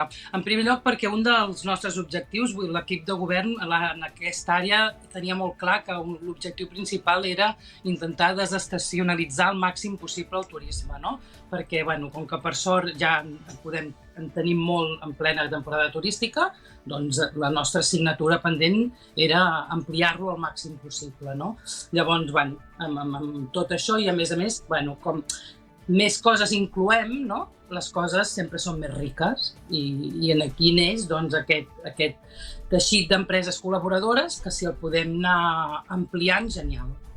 En primer lloc, perquè un dels nostres objectius, l'equip de govern en aquesta àrea tenia molt clar que l'objectiu principal era intentar desestacionalitzar al màxim possible el turisme, no? Perquè, com que per sort ja en tenim molt en plena temporada turística, doncs la nostra assignatura pendent era ampliar-lo al màxim possible, no? Llavors, amb tot això i a més, com més coses incloem, no? Les coses sempre són més riques i aquí neix doncs, aquest teixit d'empreses col·laboradores que si el podem anar ampliant, genial.